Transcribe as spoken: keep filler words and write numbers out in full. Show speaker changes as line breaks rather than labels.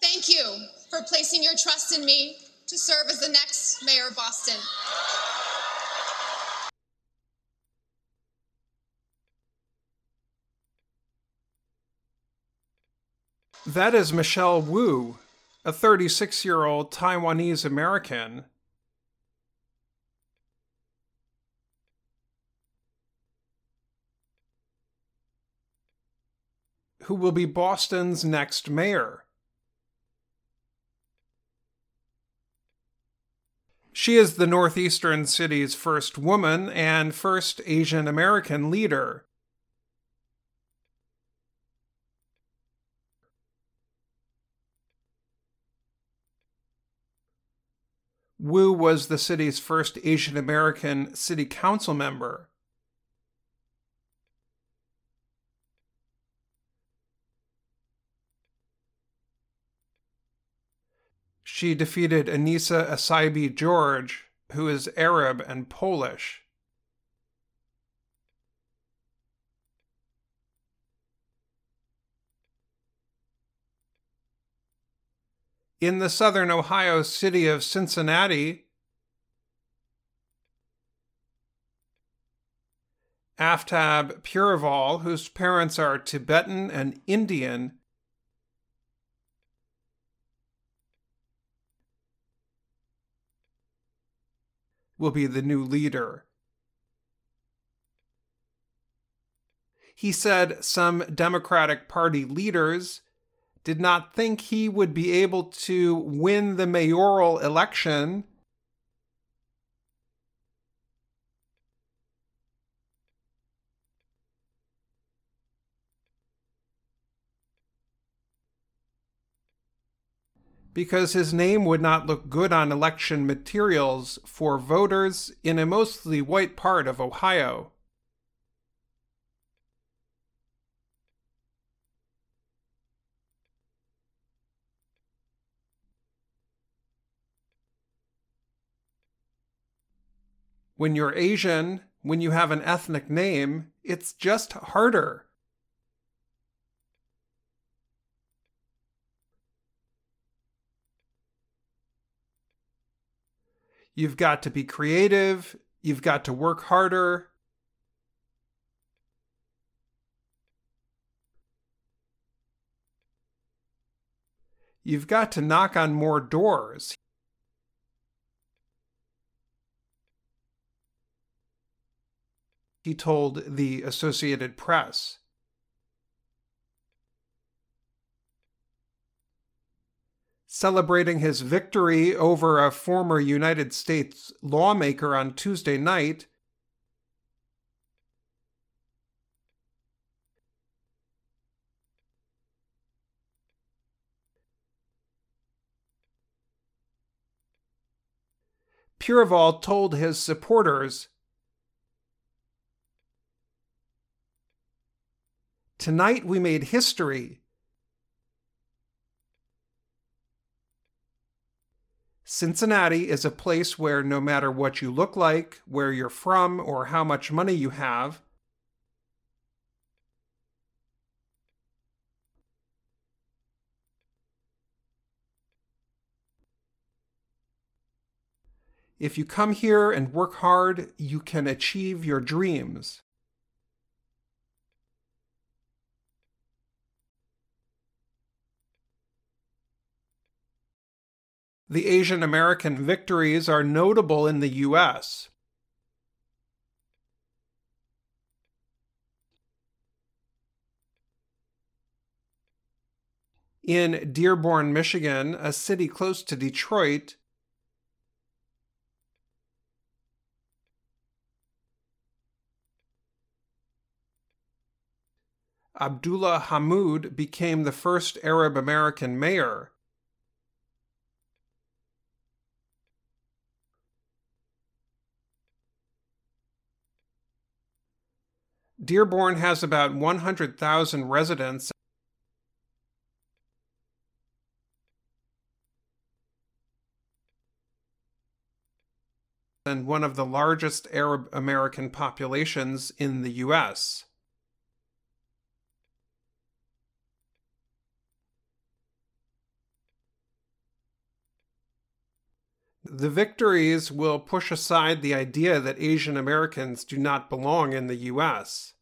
Thank you for placing your trust in me to serve as the next mayor of Boston.
That is Michelle Wu, a thirty-six-year-old Taiwanese American who will be Boston's next mayor. She is the northeastern city's first woman and first Asian American leader. Wu was the city's first Asian American city council member. She defeated Anissa Essaibi George, who is Arab and Polish. In the southern Ohio city of Cincinnati, Aftab Purival, whose parents are Tibetan and Indian, will be the new leader. He said some Democratic Party leaders did not think he would be able to win the mayoral election because his name would not look good on election materials for voters in a mostly white part of Ohio. When you're Asian, when you have an ethnic name, it's just harder. You've got to be creative. You've got to work harder. You've got to knock on more doors. He told the Associated Press. Celebrating his victory over a former United States lawmaker on Tuesday night, Purival told his supporters, "Tonight we made history. Cincinnati is a place where no matter what you look like, where you're from, or how much money you have, if you come here and work hard, you can achieve your dreams." The Asian American victories are notable in the U S. In Dearborn, Michigan, a city close to Detroit, Abdullah Hammoud became the first Arab American mayor. Dearborn has about one hundred thousand residents and one of the largest Arab American populations in the U S. the victories will push aside the idea that Asian Americans do not belong in the U S.